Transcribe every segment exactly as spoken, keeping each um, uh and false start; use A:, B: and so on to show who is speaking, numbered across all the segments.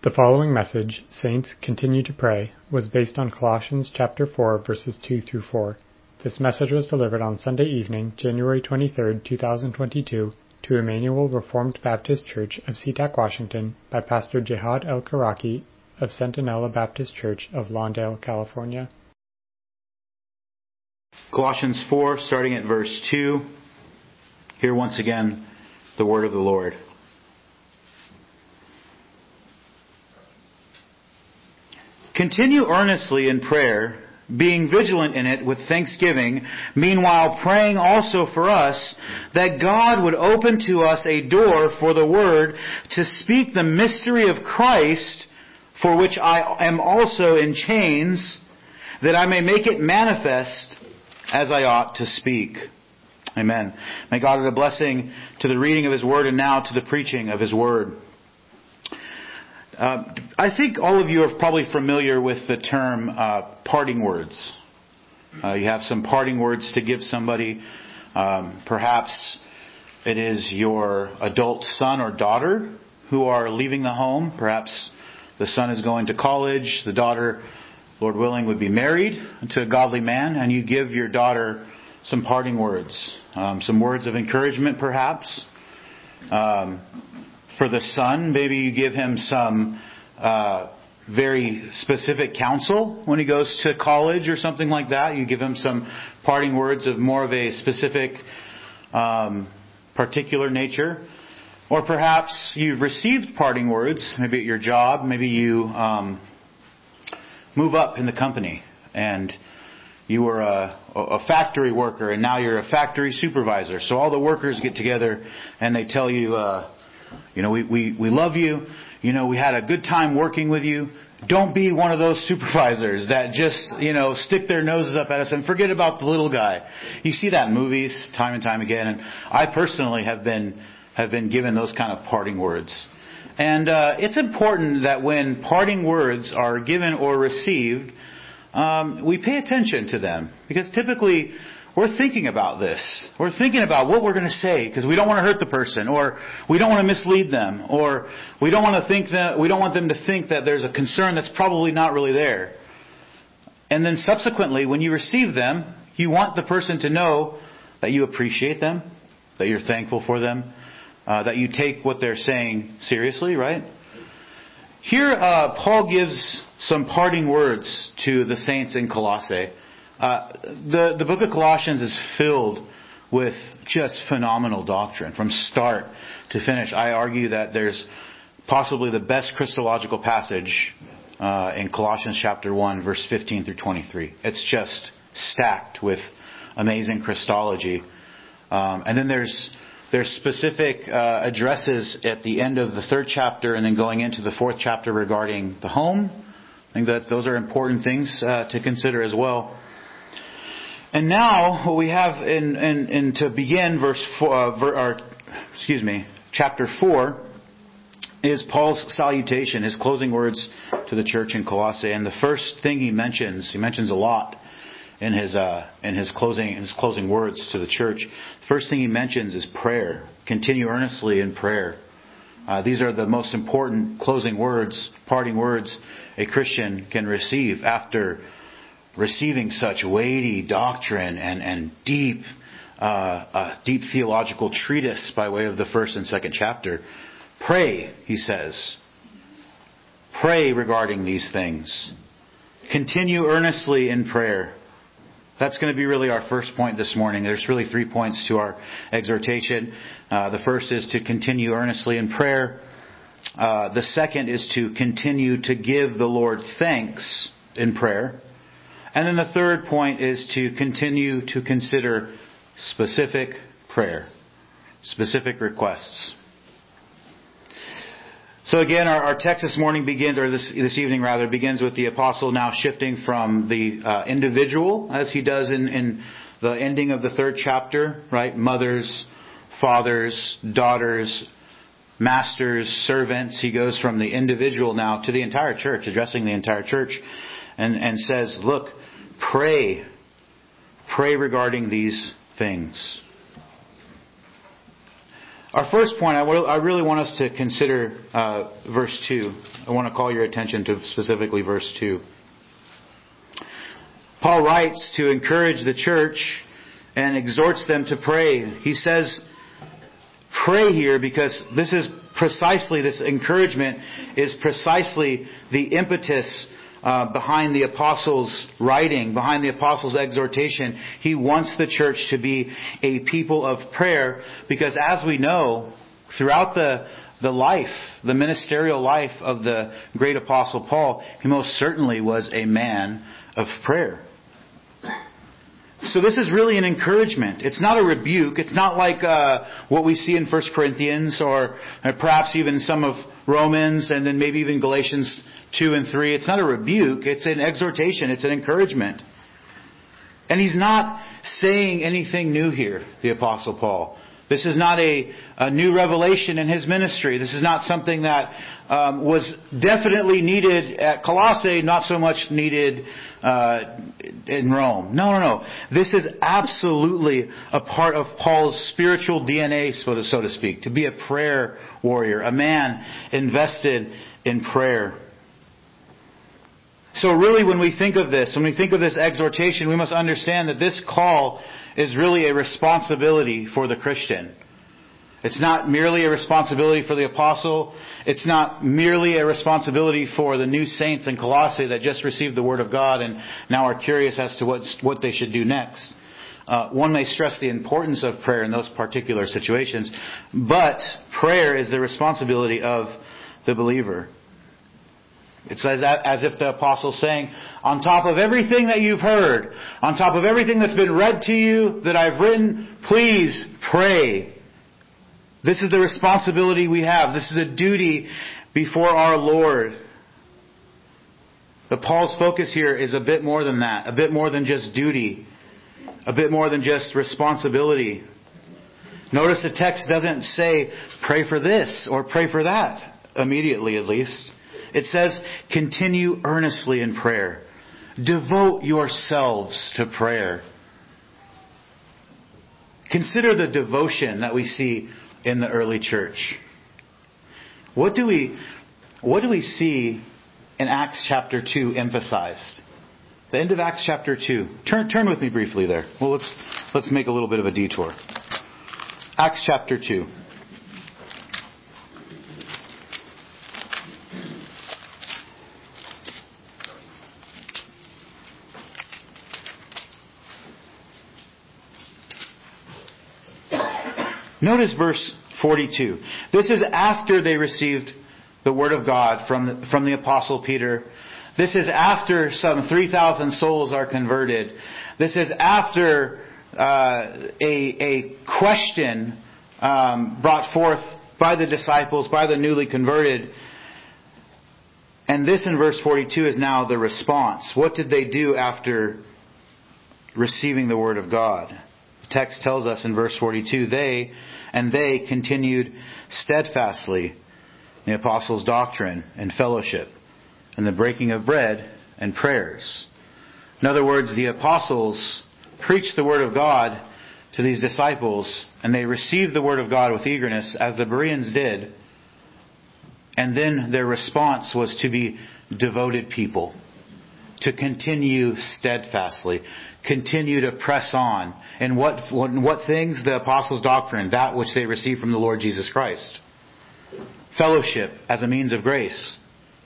A: The following message, Saints Continue to Pray, was based on Colossians chapter four, verses two through four. This message was delivered on Sunday evening, January twenty-third, two thousand twenty-two, to Emmanuel Reformed Baptist Church of SeaTac, Washington, by Pastor Jihad El-Karaki of Centinela Baptist Church of Lawndale, California.
B: Colossians four, starting at verse two. Hear once again the word of the Lord. Continue earnestly in prayer, being vigilant in it with thanksgiving, meanwhile praying also for us, that God would open to us a door for the word to speak the mystery of Christ, for which I am also in chains, that I may make it manifest as I ought to speak. Amen. May God add a blessing to the reading of His word and now to the preaching of His word. Uh, I think all of you are probably familiar with the term uh, parting words. Uh, you have some parting words to give somebody. Um, perhaps it is your adult son or daughter who are leaving the home. Perhaps the son is going to college. The daughter, Lord willing, would be married to a godly man. And you give your daughter some parting words. Um, some words of encouragement, perhaps. Um For the son, maybe you give him some uh, very specific counsel when he goes to college or something like that. You give him some parting words of more of a specific, um, particular nature. Or perhaps you've received parting words, maybe at your job. Maybe you um, move up in the company and you were a, a factory worker and now you're a factory supervisor. So all the workers get together and they tell you... Uh, You know, we, we, we love you. You know, we had a good time working with you. Don't be one of those supervisors that just, you know, stick their noses up at us and forget about the little guy. You see that in movies time and time again. And I personally have been, have been given those kind of parting words. And, uh, it's important that when parting words are given or received, um, we pay attention to them. Because typically, we're thinking about this. We're thinking about what we're going to say because we don't want to hurt the person, or we don't want to mislead them, or we don't want to think that we don't want them to think that there's a concern that's probably not really there. And then subsequently, when you receive them, you want the person to know that you appreciate them, that you're thankful for them, uh, that you take what they're saying seriously, right? Here, uh, Paul gives some parting words to the saints in Colossae. Uh, the, the book of Colossians is filled with just phenomenal doctrine from start to finish. I argue that there's possibly the best Christological passage uh, in Colossians chapter one, verse fifteen through twenty-three. It's just stacked with amazing Christology. Um, and then there's there's specific uh, addresses at the end of the third chapter and then going into the fourth chapter regarding the home. I think that those are important things uh, to consider as well. And now, what we have in, in, in to begin verse four, uh, ver, or, excuse me, chapter four, is Paul's salutation, his closing words to the church in Colossae. And the first thing he mentions, he mentions a lot in his uh, in his closing his closing words to the church. The first thing he mentions is prayer. Continue earnestly in prayer. Uh, these are the most important closing words, parting words a Christian can receive after receiving such weighty doctrine and, and deep, uh, uh, deep theological treatise by way of the first and second chapter. Pray, he says. Pray regarding these things. Continue earnestly in prayer. That's going to be really our first point this morning. There's really three points to our exhortation. Uh, the first is to continue earnestly in prayer. Uh, the second is to continue to give the Lord thanks in prayer. And then the third point is to continue to consider specific prayer, specific requests. So again, our, our text this morning begins, or this, this evening rather, begins with the apostle now shifting from the uh, individual, as he does in, in the ending of the third chapter, right? Mothers, fathers, daughters, masters, servants. He goes from the individual now to the entire church, addressing the entire church, and, and says, look, pray, pray regarding these things. Our first point, I, will, I really want us to consider uh, verse two. I want to call your attention to specifically verse two. Paul writes to encourage the church and exhorts them to pray. He says, pray here because this is precisely, this encouragement is precisely the impetus uh, behind the apostles' writing, behind the apostles' exhortation. He wants the church to be a people of prayer because, as we know, throughout the the life, the ministerial life of the great apostle Paul, he most certainly was a man of prayer. So this is really an encouragement. It's not a rebuke. It's not like uh, what we see in First Corinthians or uh, perhaps even some of Romans and then maybe even Galatians two and three. It's not a rebuke. It's an exhortation. It's an encouragement. And he's not saying anything new here, the Apostle Paul. This is not a, a new revelation in his ministry. This is not something that um, was definitely needed at Colossae, not so much needed uh, in Rome. No, no, no. This is absolutely a part of Paul's spiritual D N A, so to, so to speak, to be a prayer warrior, a man invested in prayer. So really, when we think of this, when we think of this exhortation, we must understand that this call is really a responsibility for the Christian. It's not merely a responsibility for the apostle. It's not merely a responsibility for the new saints in Colossae that just received the Word of God and now are curious as to what, what they should do next. Uh, one may stress the importance of prayer in those particular situations, but prayer is the responsibility of the believer. It's as, as if the apostle's saying, on top of everything that you've heard, on top of everything that's been read to you that I've written, please pray. This is the responsibility we have. This is a duty before our Lord. But Paul's focus here is a bit more than that. A bit more than just duty. A bit more than just responsibility. Notice the text doesn't say, pray for this or pray for that, immediately at least. It says, continue earnestly in prayer. Devote yourselves to prayer. Consider the devotion that we see in the early church. What do we, what do we see in Acts chapter two emphasized? The end of Acts chapter two. Turn, turn with me briefly there. Well, let's, let's make a little bit of a detour. Acts chapter two. Notice verse forty-two. This is after they received the Word of God from the, from the Apostle Peter. This is after some three thousand souls are converted. This is after uh, a, a question um, brought forth by the disciples, by the newly converted. And this in verse forty-two is now the response. What did they do after receiving the Word of God? The text tells us in verse forty-two, they and they continued steadfastly in the apostles' doctrine and fellowship, and the breaking of bread and prayers. In other words, the apostles preached the Word of God to these disciples, and they received the Word of God with eagerness, as the Bereans did. And then their response was to be devoted people, to continue steadfastly, continue to press on. And what, what, what things? The apostles' doctrine, that which they received from the Lord Jesus Christ. Fellowship as a means of grace.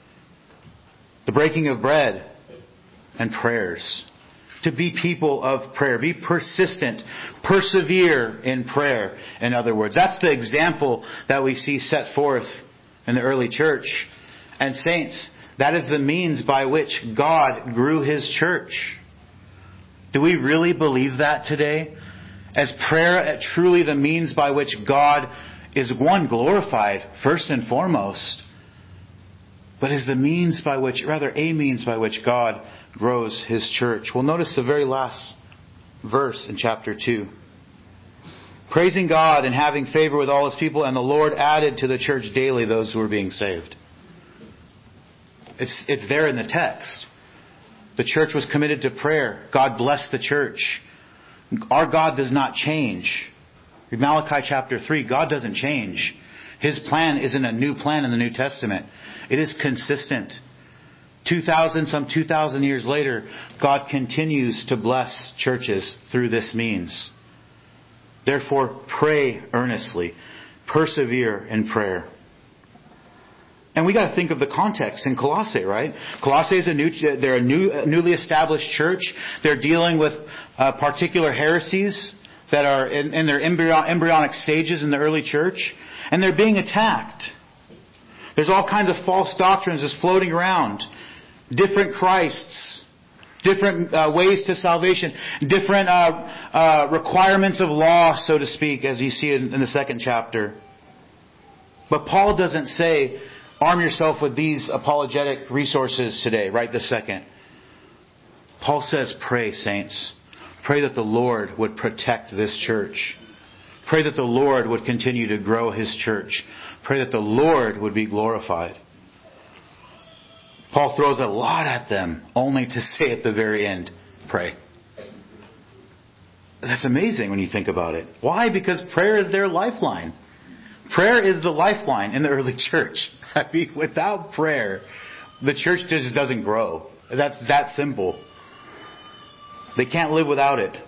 B: The breaking of bread and prayers. To be people of prayer. Be persistent. Persevere in prayer, in other words. That's the example that we see set forth in the early church. And saints, that is the means by which God grew His church. Do we really believe that today? As prayer truly the means by which God is, one, glorified first and foremost, but is the means by which, rather a means by which God grows His church. Well, notice the very last verse in chapter two. Praising God and having favor with all His people, and the Lord added to the church daily those who were being saved. It's, it's there in the text. The church was committed to prayer. God blessed the church. Our God does not change. Malachi chapter three, God doesn't change. His plan isn't a new plan in the New Testament. It is consistent. Two thousand, some two thousand years later, God continues to bless churches through this means. Therefore, pray earnestly. Persevere in prayer. And we got to think of the context in Colossae, right? Colossae is a new, they're a new, newly established church. They're dealing with uh, particular heresies that are in, in their embryo, embryonic stages in the early church. And they're being attacked. There's all kinds of false doctrines just floating around. Different Christs. Different uh, ways to salvation. Different uh, uh, requirements of law, so to speak, as you see in, in the second chapter. But Paul doesn't say, arm yourself with these apologetic resources today, right this second. Paul says, pray, saints. Pray that the Lord would protect this church. Pray that the Lord would continue to grow His church. Pray that the Lord would be glorified. Paul throws a lot at them, only to say at the very end, pray. That's amazing when you think about it. Why? Because prayer is their lifeline. Prayer is the lifeline in the early church. I mean, without prayer, the church just doesn't grow. That's that simple. They can't live without it.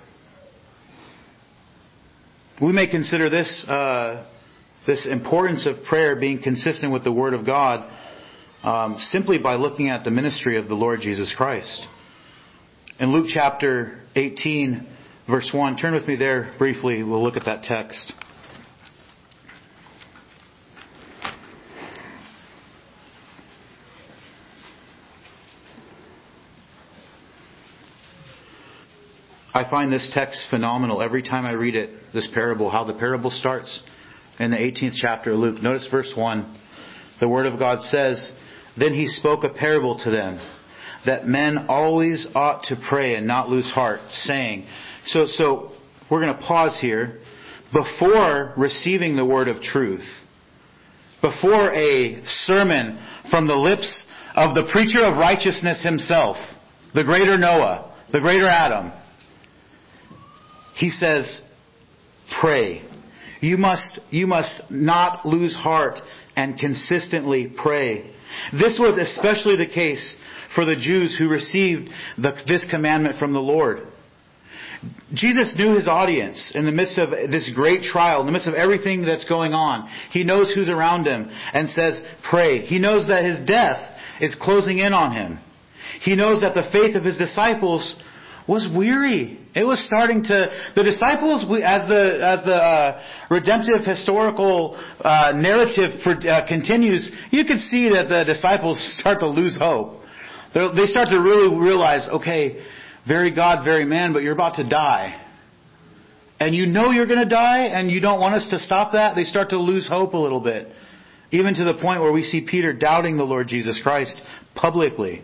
B: We may consider this uh, this importance of prayer being consistent with the Word of God um, simply by looking at the ministry of the Lord Jesus Christ. In Luke chapter eighteen, verse one, turn with me there briefly. We'll look at that text. I find this text phenomenal every time I read it, this parable, how the parable starts in the eighteenth chapter of Luke. Notice verse one. The Word of God says, "Then he spoke a parable to them, that men always ought to pray and not lose heart, saying..." So, so we're going to pause here. Before receiving the word of truth, before a sermon from the lips of the preacher of righteousness himself, the greater Noah, the greater Adam, he says, pray. You must, you must not lose heart and consistently pray. This was especially the case for the Jews who received the, this commandment from the Lord. Jesus knew His audience in the midst of this great trial, in the midst of everything that's going on. He knows who's around Him and says, pray. He knows that His death is closing in on Him. He knows that the faith of His disciples was weary. It was starting to, the disciples, as the as the uh, redemptive historical uh, narrative for, uh, continues, you could see that the disciples start to lose hope. They're, they start to really realize, okay, very God, very man, but you're about to die. And you know you're going to die, and you don't want us to stop that. They start to lose hope a little bit. Even to the point where we see Peter doubting the Lord Jesus Christ publicly.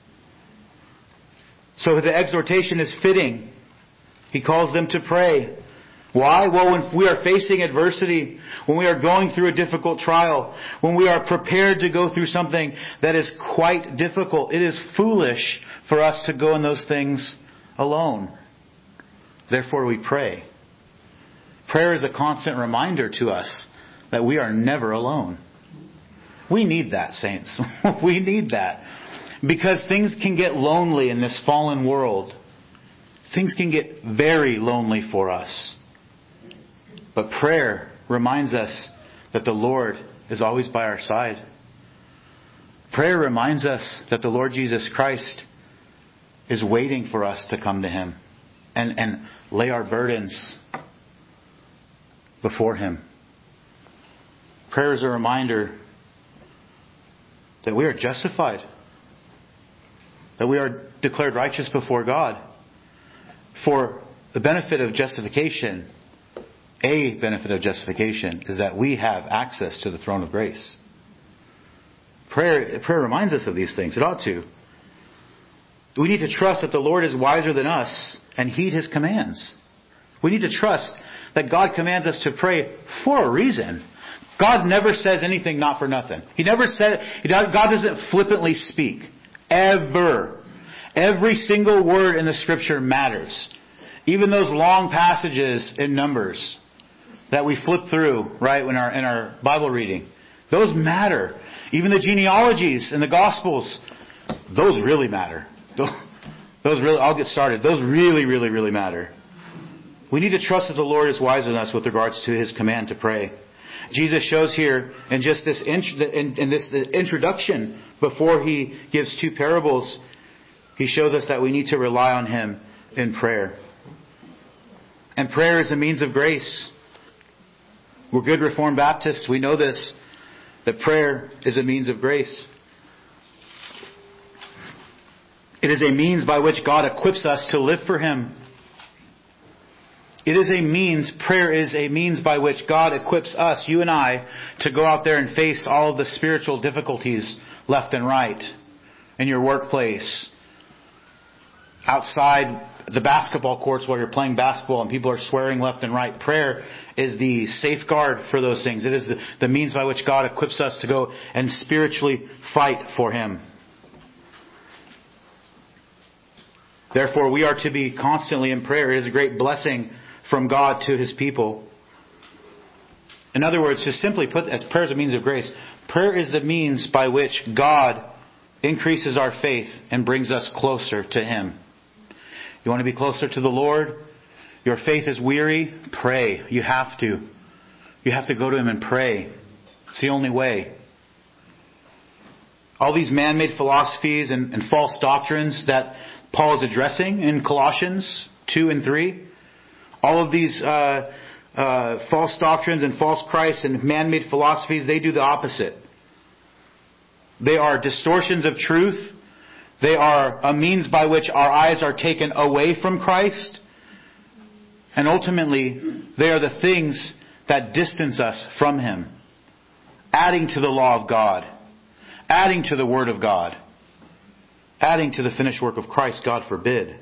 B: So the exhortation is fitting. He calls them to pray. Why? Well, when we are facing adversity, when we are going through a difficult trial, when we are prepared to go through something that is quite difficult, it is foolish for us to go in those things alone. Therefore we pray. Prayer is a constant reminder to us that we are never alone. We need that, saints. We need that. Because things can get lonely in this fallen world. Things can get very lonely for us. But prayer reminds us that the Lord is always by our side. Prayer reminds us that the Lord Jesus Christ is waiting for us to come to Him and, and lay our burdens before Him. Prayer is a reminder that we are justified. That we are declared righteous before God. For the benefit of justification, a benefit of justification is that we have access to the throne of grace. Prayer, prayer reminds us of these things. It ought to. We need to trust that the Lord is wiser than us and heed His commands. We need to trust that God commands us to pray for a reason. God never says anything not for nothing. He never said, God doesn't flippantly speak. Ever. Every single word in the Scripture matters. Even those long passages in Numbers. that we flip through, right, in our, in our Bible reading. Those matter. Even the genealogies in the Gospels, those really matter. Those, those really, I'll get started. Those really, really, really matter. We need to trust that the Lord is wiser than us with regards to His command to pray. Jesus shows here in just this, in, in this introduction, before He gives two parables, He shows us that we need to rely on Him in prayer. And prayer is a means of grace. We're good Reformed Baptists. We know this, that prayer is a means of grace. It is a means by which God equips us to live for Him. It is a means, prayer is a means by which God equips us, you and I, to go out there and face all of the spiritual difficulties left and right. In your workplace, outside the basketball courts while you're playing basketball and people are swearing left and right. Prayer is the safeguard for those things. It is the, the means by which God equips us to go and spiritually fight for Him. Therefore, we are to be constantly in prayer. It is a great blessing from God to His people. In other words, to simply put, as prayer is a means of grace, prayer is the means by which God increases our faith and brings us closer to Him. You want to be closer to the Lord? Your faith is weary? Pray. You have to. You have to go to Him and pray. It's the only way. All these man-made philosophies and, and false doctrines that Paul is addressing in Colossians two and three, all of these uh, uh, false doctrines and false Christs and man-made philosophies, they do the opposite. They are distortions of truth. They are a means by which our eyes are taken away from Christ. And ultimately, they are the things that distance us from Him. Adding to the law of God. Adding to the Word of God. Adding to the finished work of Christ, God forbid.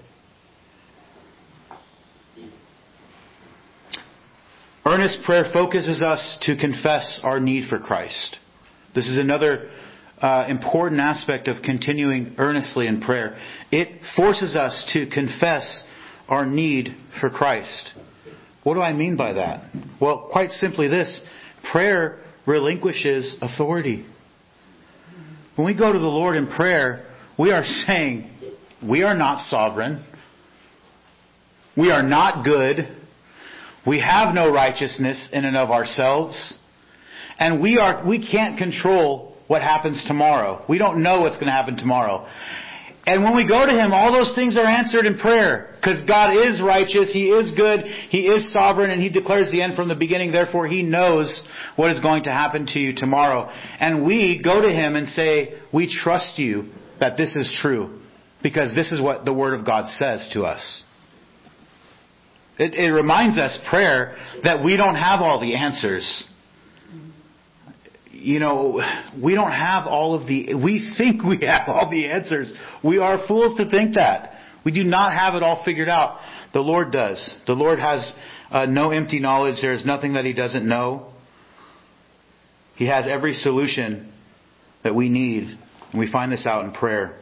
B: Earnest prayer focuses us to confess our need for Christ. This is another uh, important aspect of continuing earnestly in prayer. It forces us to confess our need for Christ. What do I mean by that? Well, quite simply this. Prayer relinquishes authority. When we go to the Lord in prayer, we are saying, we are not sovereign. We are not good. We have no righteousness in and of ourselves. And we are we can't control what happens tomorrow. We don't know what's going to happen tomorrow. And when we go to Him, all those things are answered in prayer. Because God is righteous, He is good, He is sovereign, and He declares the end from the beginning. Therefore, He knows what is going to happen to you tomorrow. And we go to Him and say, we trust You that this is true. Because this is what the Word of God says to us. It, it reminds us, prayer, that we don't have all the answers. You know, we don't have all of the... We think we have all the answers. We are fools to think that. We do not have it all figured out. The Lord does. The Lord has uh, no empty knowledge. There is nothing that He doesn't know. He has every solution that we need. And we find this out in prayer.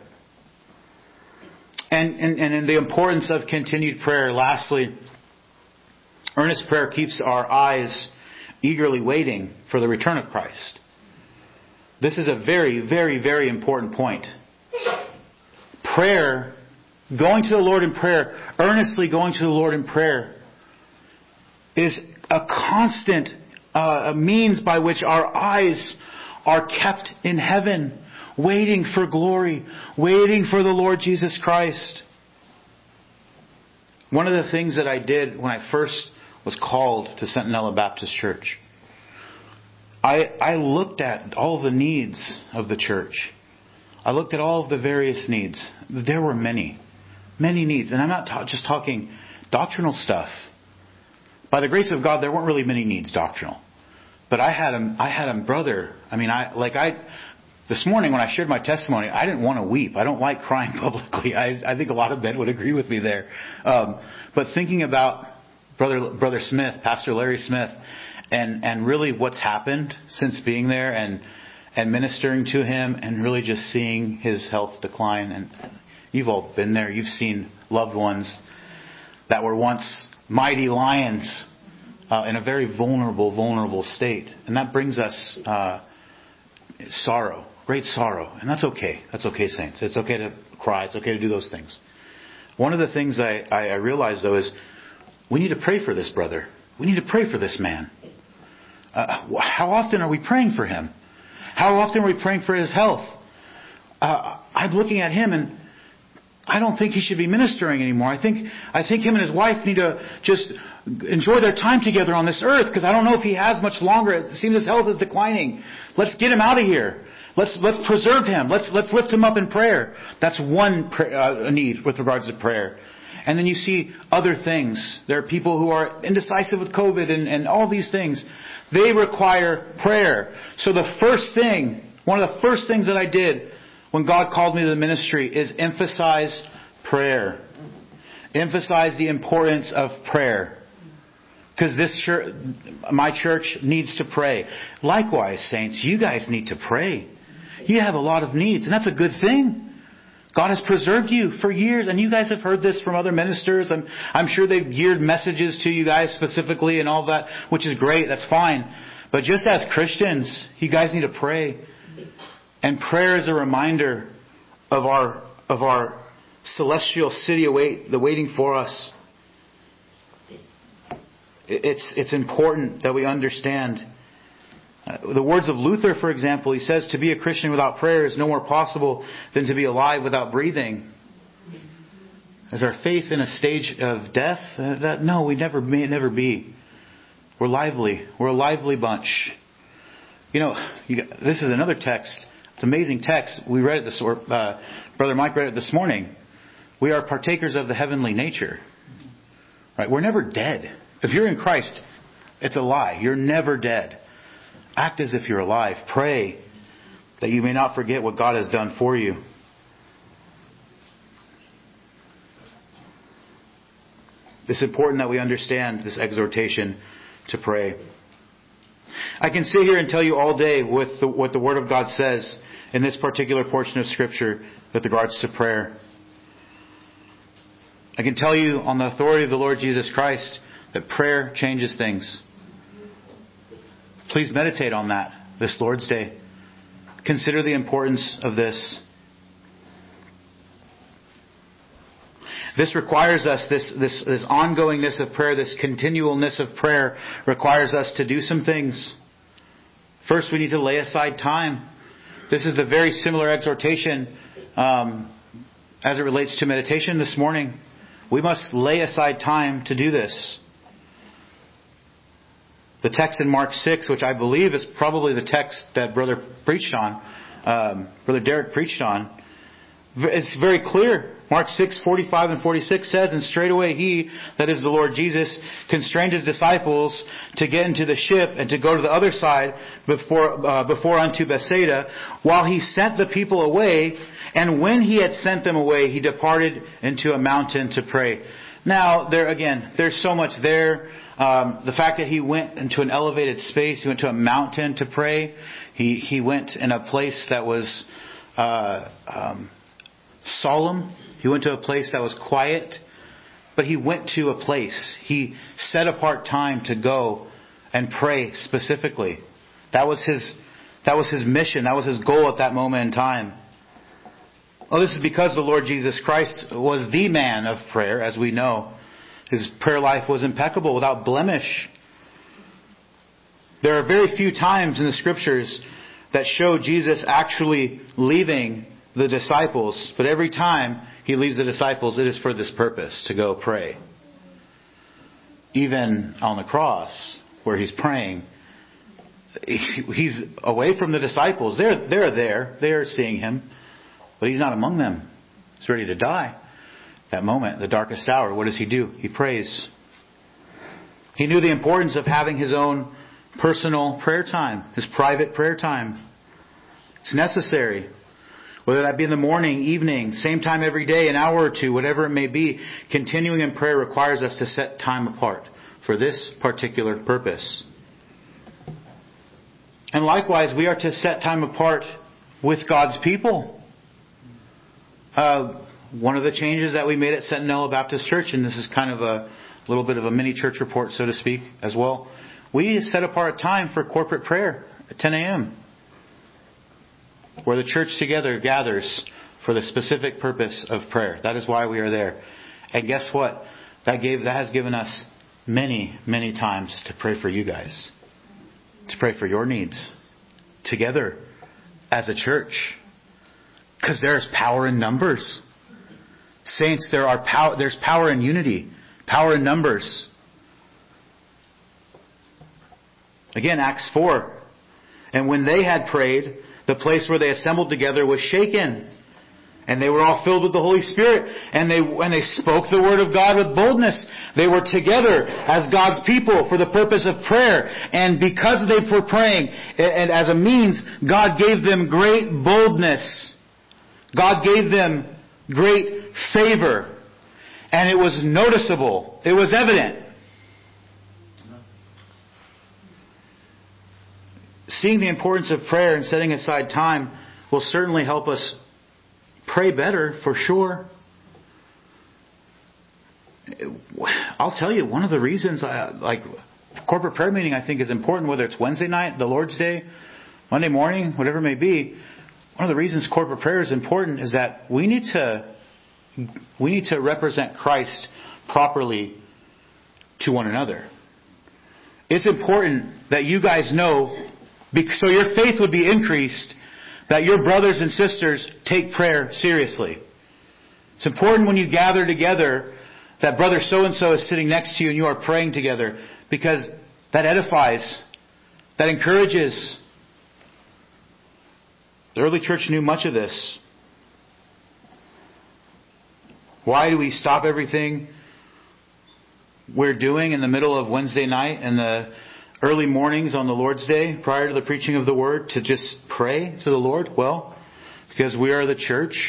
B: And, and, and in the importance of continued prayer, lastly, earnest prayer keeps our eyes eagerly waiting for the return of Christ. This is a very, very, very important point. Prayer, going to the Lord in prayer, earnestly going to the Lord in prayer, is a constant uh, a means by which our eyes are kept in heaven, waiting for glory, waiting for the Lord Jesus Christ. One of the things that I did when I first was called to Centinela Baptist Church, I, I looked at all the needs of the church. I looked at all of the various needs. There were many, many needs. And I'm not ta- just talking doctrinal stuff. By the grace of God, there weren't really many needs doctrinal. But I had a, I had a brother. I mean, I like I this morning when I shared my testimony, I didn't want to weep. I don't like crying publicly. I, I think a lot of men would agree with me there. Um, but thinking about Brother Brother Smith, Pastor Larry Smith, and and really what's happened since being there and and ministering to him and really just seeing his health decline. And you've all been there. You've seen loved ones that were once mighty lions uh, in a very vulnerable, vulnerable state. And that brings us uh, sorrow, great sorrow. And that's okay. That's okay, saints. It's okay to cry. It's okay to do those things. One of the things I, I, I realize, though, is we need to pray for this brother. We need to pray for this man. Uh, how often are we praying for him? How often are we praying for his health? Uh, I'm looking at him and I don't think he should be ministering anymore. I think I think him and his wife need to just enjoy their time together on this earth, because I don't know if he has much longer. It seems his health is declining. Let's get him out of here. Let's let's preserve him. Let's let's lift him up in prayer. That's one pray, uh, need with regards to prayer. And then you see other things. There are people who are indecisive with COVID and, and all these things. They require prayer. So the first thing, one of the first things that I did when God called me to the ministry is emphasize prayer. Emphasize the importance of prayer. Because this church, my church needs to pray. Likewise, saints, you guys need to pray. You have a lot of needs, and that's a good thing. God has preserved you for years, and you guys have heard this from other ministers. I'm, I'm sure they've geared messages to you guys specifically and all that, which is great. That's fine. But just as Christians, you guys need to pray. And prayer is a reminder of our of our celestial city await the waiting for us. It's it's important that we understand. Uh, the words of Luther, for example, he says, to be a Christian without prayer is no more possible than to be alive without breathing. Is our faith in a stage of death? Uh, that, no, we never may never be. We're lively. We're a lively bunch. You know, you, this is another text. It's an amazing text. We read it this, or uh, Brother Mike read it this morning. We are partakers of the heavenly nature. Right? We're never dead. If you're in Christ, it's a lie. You're never dead. Act as if you're alive. Pray that you may not forget what God has done for you. It's important that we understand this exhortation to pray. I can sit here and tell you all day with the, what the Word of God says in this particular portion of Scripture with regards to prayer. I can tell you on the authority of the Lord Jesus Christ that prayer changes things. Please meditate on that this Lord's Day. Consider the importance of this. This requires us, this, this, this ongoingness of prayer, this continualness of prayer requires us to do some things. First, we need to lay aside time. This is the very similar exhortation um, as it relates to meditation this morning. We must lay aside time to do this. The text in Mark six, which I believe is probably the text that Brother preached on, um, Brother Derek preached on, it's very clear. Mark six, forty-five and forty-six says, and straightway he, that is the Lord Jesus, constrained his disciples to get into the ship and to go to the other side before, uh, before unto Bethsaida, while he sent the people away. And when he had sent them away, he departed into a mountain to pray. Now, there again, there's so much there. Um, the fact that he went into an elevated space, he went to a mountain to pray. He he went in a place that was uh, um, solemn. He went to a place that was quiet. But he went to a place. He set apart time to go and pray specifically. That was his that was his mission. That was his goal at that moment in time. Well, this is because the Lord Jesus Christ was the man of prayer, as we know. His prayer life was impeccable, without blemish. There are very few times in the Scriptures that show Jesus actually leaving the disciples. But every time he leaves the disciples, it is for this purpose, to go pray. Even on the cross, where he's praying, he's away from the disciples. They're, they're there. They are seeing him. But he's not among them. He's ready to die. That moment, the darkest hour, what does he do? He prays. He knew the importance of having his own personal prayer time, his private prayer time. It's necessary. Whether that be in the morning, evening, same time every day, an hour or two, whatever it may be, continuing in prayer requires us to set time apart for this particular purpose. And likewise, we are to set time apart with God's people. Uh, one of the changes that we made at Centinela Baptist Church, and this is kind of a a little bit of a mini church report, so to speak, as well. We set apart time for corporate prayer at ten a.m. where the church together gathers for the specific purpose of prayer. That is why we are there. And guess what? That gave that has given us many, many times to pray for you guys. To pray for your needs. Together as a church. Because there's power in numbers. Saints, there are power there's power in unity. Power in numbers. Again, Acts four. And when they had prayed, the place where they assembled together was shaken. And they were all filled with the Holy Spirit. And they and they spoke the word of God with boldness. They were together as God's people for the purpose of prayer. And because they were praying, and as a means, God gave them great boldness. God gave them great favor. And it was noticeable. It was evident. Seeing the importance of prayer and setting aside time will certainly help us pray better, for sure. I'll tell you, one of the reasons, I, like, corporate prayer meeting I think is important, whether it's Wednesday night, the Lord's Day, Monday morning, whatever it may be. One of the reasons corporate prayer is important is that we need to we need to represent Christ properly to one another. It's important that you guys know, so your faith would be increased, that your brothers and sisters take prayer seriously. It's important when you gather together that brother so-and-so is sitting next to you and you are praying together, because that edifies, that encourages. The early church knew much of this. Why do we stop everything we're doing in the middle of Wednesday night and the early mornings on the Lord's Day prior to the preaching of the Word to just pray to the Lord? Well, because we are the church.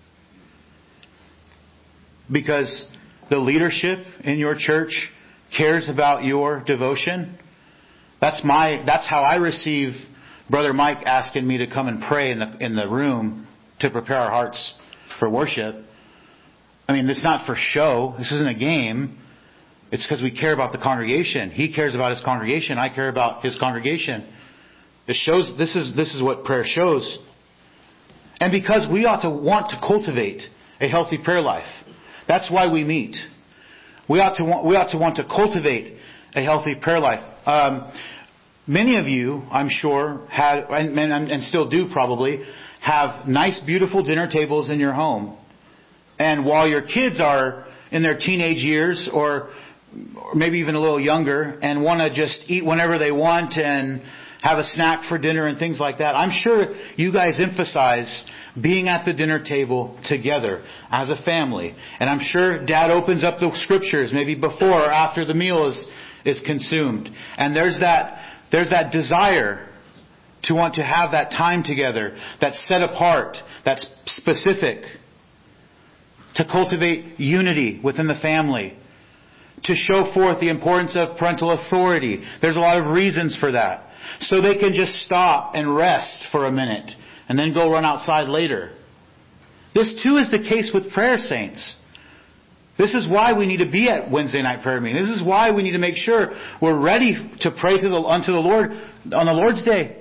B: Because the leadership in your church cares about your devotion. That's my. That's how I receive Brother Mike asking me to come and pray in the in the room to prepare our hearts for worship. I mean, it's not for show. This isn't a game. It's because we care about the congregation. He cares about his congregation. I care about his congregation. It shows. This is this is what prayer shows. And because we ought to want to cultivate a healthy prayer life. That's why we meet. We ought to want, we ought to want to cultivate a healthy prayer life. Um, many of you, I'm sure, had and, and, and still do probably have nice, beautiful dinner tables in your home. And while your kids are in their teenage years, or, or maybe even a little younger, and want to just eat whenever they want and have a snack for dinner and things like that, I'm sure you guys emphasize being at the dinner table together as a family. And I'm sure Dad opens up the scriptures maybe before or after the meal is is consumed. And there's that there's that desire to want to have that time together, that's set apart, that's specific, to cultivate unity within the family, to show forth the importance of parental authority. There's a lot of reasons for that. So they can just stop and rest for a minute and then go run outside later. This too is the case with prayer, saints. This is why we need to be at Wednesday night prayer meeting. This is why we need to make sure we're ready to pray to the, unto the Lord on the Lord's Day.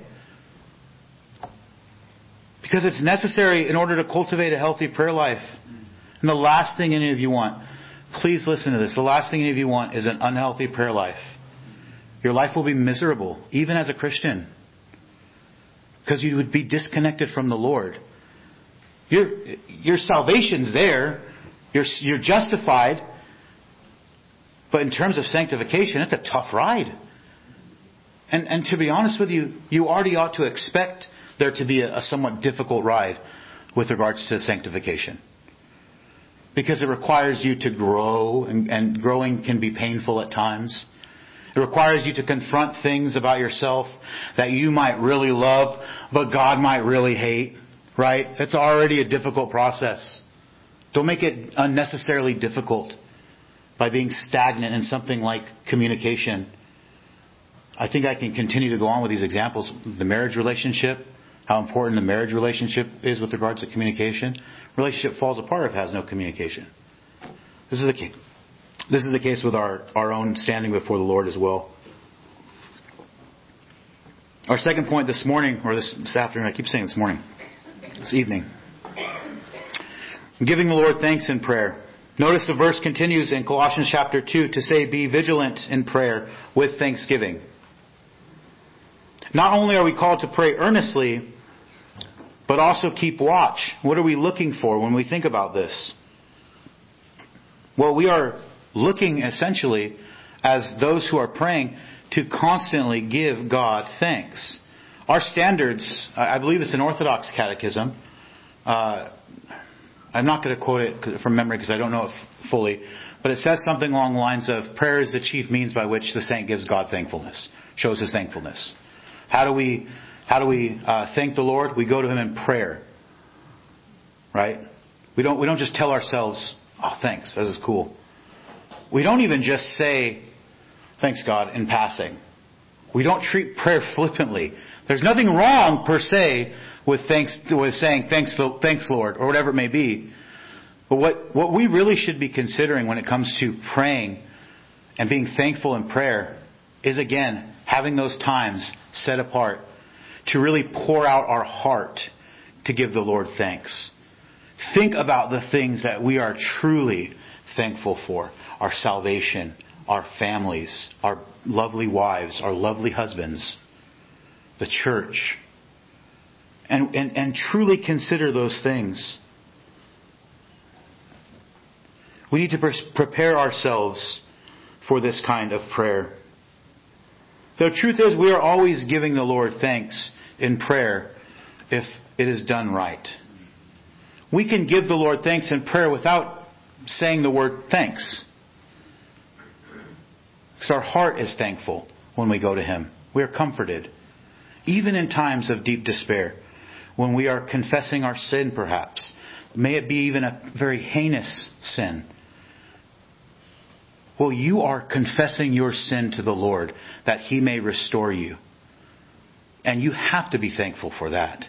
B: Because it's necessary in order to cultivate a healthy prayer life. And the last thing any of you want, please listen to this, the last thing any of you want is an unhealthy prayer life. Your life will be miserable, even as a Christian. Because you would be disconnected from the Lord. Your, your salvation's there. You're, you're justified. But in terms of sanctification, it's a tough ride. And, and to be honest with you, you already ought to expect there to be a, a somewhat difficult ride with regards to sanctification. Because it requires you to grow, and, and growing can be painful at times. It requires you to confront things about yourself that you might really love, but God might really hate. Right? It's already a difficult process. Don't make it unnecessarily difficult by being stagnant in something like communication. I think I can continue to go on with these examples. The marriage relationship, how important the marriage relationship is with regards to communication. Relationship falls apart if it has no communication. This is the key. This is the case with our, our own standing before the Lord as well. Our second point this morning, or this, this afternoon, I keep saying this morning, this evening. Giving the Lord thanks in prayer. Notice the verse continues in Colossians chapter two to say, be vigilant in prayer with thanksgiving. Not only are we called to pray earnestly, but also keep watch. What are we looking for when we think about this? Well, we are looking essentially as those who are praying to constantly give God thanks. Our standards, I believe it's an Orthodox catechism. Uh, I'm not going to quote it from memory because I don't know it fully. But it says something along the lines of, prayer is the chief means by which the saint gives God thankfulness, shows his thankfulness. How do we, how do we uh, thank the Lord? We go to Him in prayer. Right? We don't, we don't just tell ourselves, oh, thanks, this is cool. We don't even just say, thanks God, in passing. We don't treat prayer flippantly. There's nothing wrong per se with thanks, with saying thanks, thanks Lord, or whatever it may be. But what, what we really should be considering when it comes to praying and being thankful in prayer is, again, having those times set apart to really pour out our heart to give the Lord thanks. Think about the things that we are truly thankful for. Our salvation, our families, our lovely wives, our lovely husbands, the church. And, and, and truly consider those things. We need to pre- prepare ourselves for this kind of prayer. The truth is, we are always giving the Lord thanks in prayer if it is done right. We can give the Lord thanks in prayer without saying the word thanks. Because our heart is thankful when we go to Him. We are comforted. Even in times of deep despair, when we are confessing our sin perhaps, may it be even a very heinous sin. Well, you are confessing your sin to the Lord that He may restore you. And you have to be thankful for that.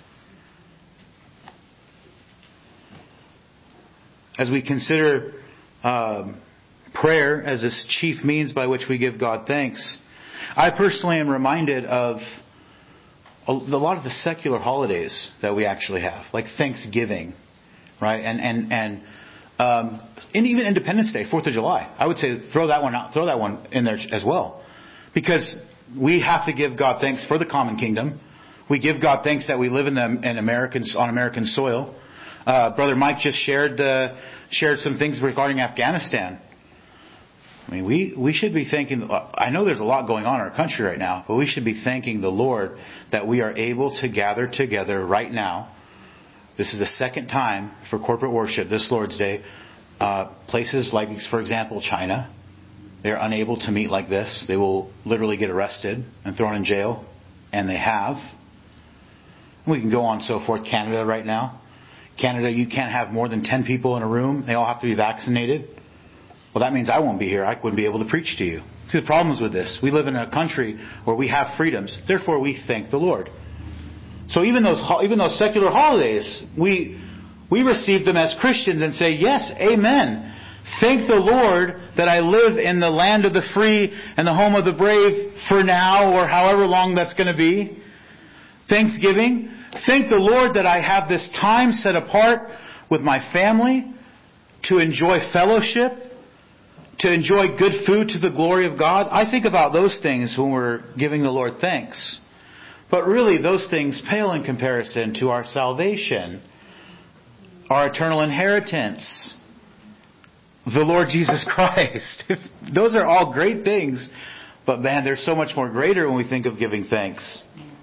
B: As we consider um, prayer as this chief means by which we give God thanks, I personally am reminded of a lot of the secular holidays that we actually have, like Thanksgiving, right? And and and um, and even Independence Day, Fourth of July. I would say throw that one out, throw that one in there as well, because we have to give God thanks for the common kingdom. We give God thanks that we live in the in Americans on American soil. Uh, Brother Mike just shared uh, shared some things regarding Afghanistan. I mean, we, we should be thanking, I know there's a lot going on in our country right now, but we should be thanking the Lord that we are able to gather together right now. This is the second time for corporate worship this Lord's Day. Uh, places like, for example, China, they're unable to meet like this. They will literally get arrested and thrown in jail, and they have. We can go on and so forth. Canada right now. Canada, you can't have more than ten people in a room. They all have to be vaccinated. Well, that means I won't be here. I wouldn't be able to preach to you. See, the problems with this. We live in a country where we have freedoms. Therefore, we thank the Lord. So even those even those secular holidays, we we receive them as Christians and say, yes, amen. Thank the Lord that I live in the land of the free and the home of the brave for now, or however long that's going to be. Thanksgiving. Thank the Lord that I have this time set apart with my family to enjoy fellowship, to enjoy good food to the glory of God. I think about those things when we're giving the Lord thanks. But really, those things pale in comparison to our salvation, our eternal inheritance, the Lord Jesus Christ. Those are all great things. But man, they're so much more greater when we think of giving thanks.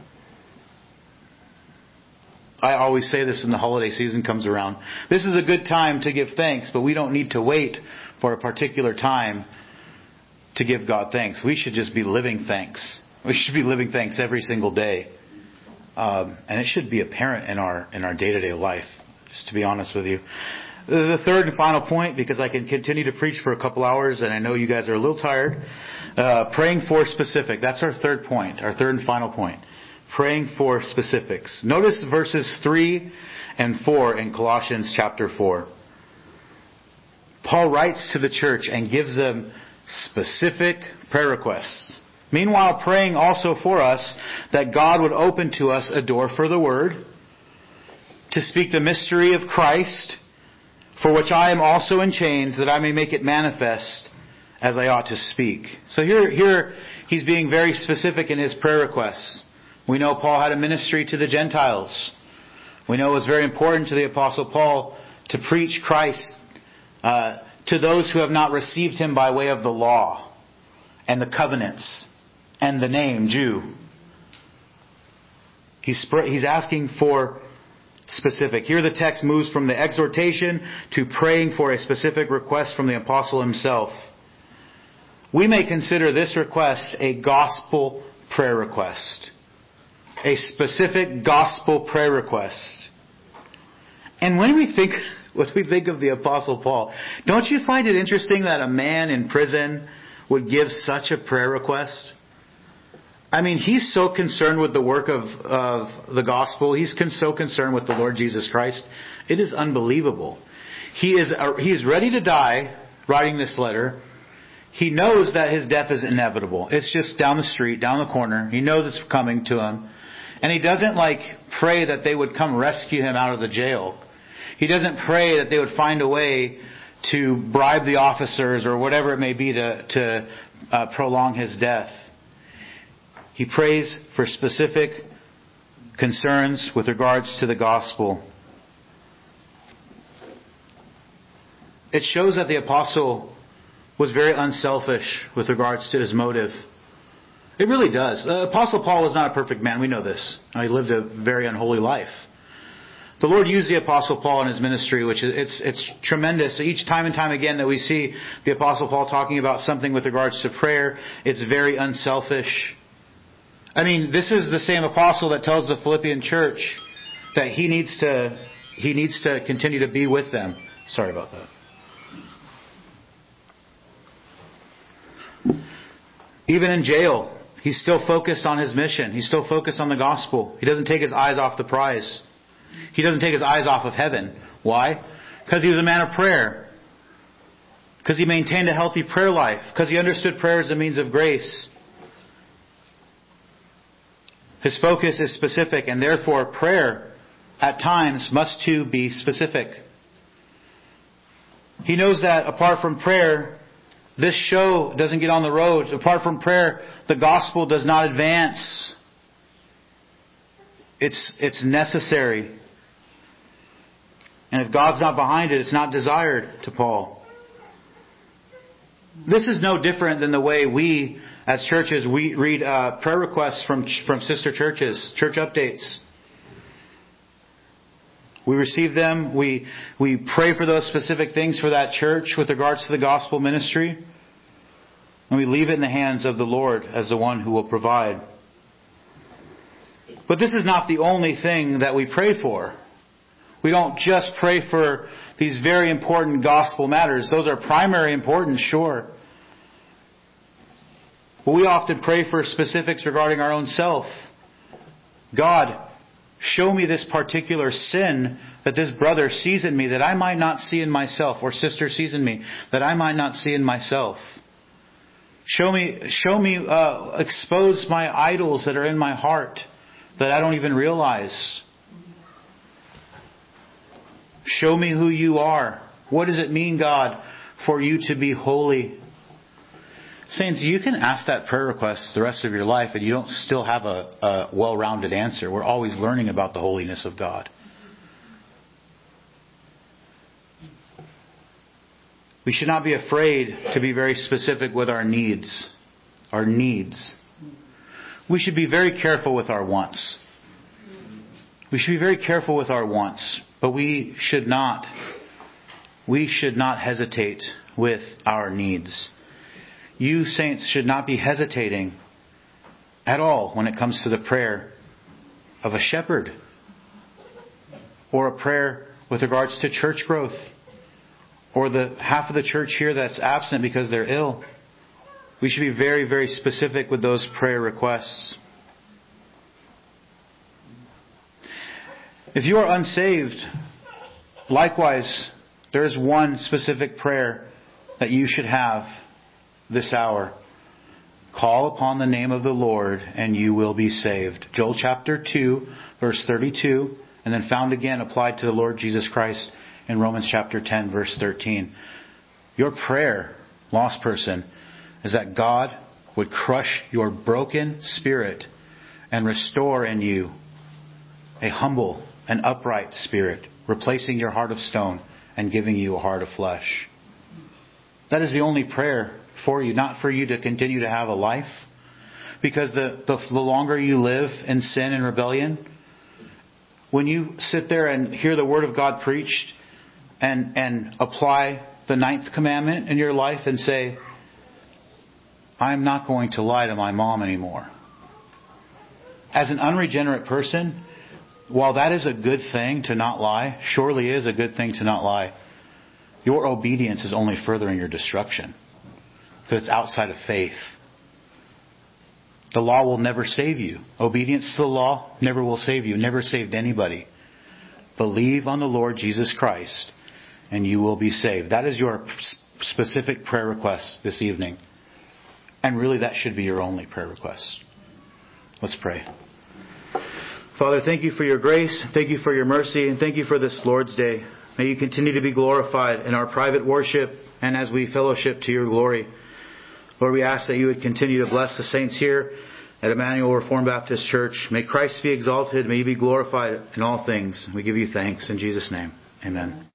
B: I always say this when the holiday season comes around. This is a good time to give thanks, but we don't need to wait for a particular time to give God thanks. We should just be living thanks. We should be living thanks every single day. Um, and it should be apparent in our in our day-to-day life, just to be honest with you. The third and final point, because I can continue to preach for a couple hours, and I know you guys are a little tired. Uh, praying for specific. That's our third point, our third and final point. Praying for specifics. Notice verses three and four in Colossians chapter four. Paul writes to the church and gives them specific prayer requests. Meanwhile, praying also for us that God would open to us a door for the Word, to speak the mystery of Christ, for which I am also in chains, that I may make it manifest as I ought to speak. So here, here he's being very specific in his prayer requests. We know Paul had a ministry to the Gentiles. We know it was very important to the Apostle Paul to preach Christ uh, to those who have not received Him by way of the law and the covenants and the name Jew. He's, he's asking for specific. Here the text moves from the exhortation to praying for a specific request from the apostle himself. We may consider this request a gospel prayer request. A specific gospel prayer request. And when we think when we think of the Apostle Paul, don't you find it interesting that a man in prison would give such a prayer request? I mean, he's so concerned with the work of, of the gospel. He's con- so concerned with the Lord Jesus Christ. It is unbelievable. He is uh, he is ready to die writing this letter. He knows that his death is inevitable. It's just down the street, down the corner. He knows it's coming to him. And he doesn't like pray that they would come rescue him out of the jail. He doesn't pray that they would find a way to bribe the officers or whatever it may be to, to uh, prolong his death. He prays for specific concerns with regards to the gospel. It shows that the apostle was very unselfish with regards to his motive. It really does. The Apostle Paul was not a perfect man. We know this. He lived a very unholy life. The Lord used the Apostle Paul in his ministry, which is it's it's tremendous. Each time and time again that we see the Apostle Paul talking about something with regards to prayer, it's very unselfish. I mean, this is the same apostle that tells the Philippian church that he needs to he needs to continue to be with them. Sorry about that. Even in jail, he's still focused on his mission. He's still focused on the gospel. He doesn't take his eyes off the prize. He doesn't take his eyes off of heaven. Why? Because he was a man of prayer. Because he maintained a healthy prayer life. Because he understood prayer as a means of grace. His focus is specific, and therefore prayer at times must too be specific. He knows that apart from prayer, this show doesn't get on the road. Apart from prayer, the gospel does not advance. It's, it's necessary. And if God's not behind it, it's not desired to Paul. This is no different than the way we, as churches, we read uh, prayer requests from from sister churches, church updates. We receive them. We we pray for those specific things for that church with regards to the gospel ministry. And we leave it in the hands of the Lord as the one who will provide. But this is not the only thing that we pray for. We don't just pray for these very important gospel matters. Those are primary importance, sure. But we often pray for specifics regarding our own self. God, show me this particular sin that this brother sees in me that I might not see in myself, or sister sees in me that I might not see in myself. Show me, show me, uh, expose my idols that are in my heart that I don't even realize. Show me who you are. What does it mean, God, for you to be holy? Saints, you can ask that prayer request the rest of your life and you don't still have a, a well-rounded answer. We're always learning about the holiness of God. We should not be afraid to be very specific with our needs. Our needs. We should be very careful with our wants. We should be very careful with our wants. But we should not, we should not hesitate with our needs. You saints should not be hesitating at all when it comes to the prayer of a shepherd or a prayer with regards to church growth or the half of the church here that's absent because they're ill. We should be very, very specific with those prayer requests. If you are unsaved, likewise, There is one specific prayer that you should have this hour. Call upon the name of the Lord and you will be saved. Joel chapter two, verse thirty-two, and then found again applied to the Lord Jesus Christ in Romans chapter ten, verse thirteen. Your prayer, lost person, is that God would crush your broken spirit and restore in you a humble and upright spirit, replacing your heart of stone and giving you a heart of flesh. That is the only prayer for you, not for you to continue to have a life. Because the, the, the longer you live in sin and rebellion, when you sit there and hear the Word of God preached and, and apply the ninth commandment in your life and say, I'm not going to lie to my mom anymore. As an unregenerate person, while that is a good thing to not lie, surely is a good thing to not lie, your obedience is only furthering your destruction. Because it's outside of faith. The law will never save you. Obedience to the law never will save you. Never saved anybody. Believe on the Lord Jesus Christ and you will be saved. That is your specific prayer request this evening. And really that should be your only prayer request. Let's pray. Father, thank you for your grace. Thank you for your mercy. And thank you for this Lord's Day. May you continue to be glorified in our private worship and as we fellowship to your glory. Lord, we ask that you would continue to bless the saints here at Emmanuel Reformed Baptist Church. May Christ be exalted. May you be glorified in all things. We give you thanks in Jesus' name. Amen.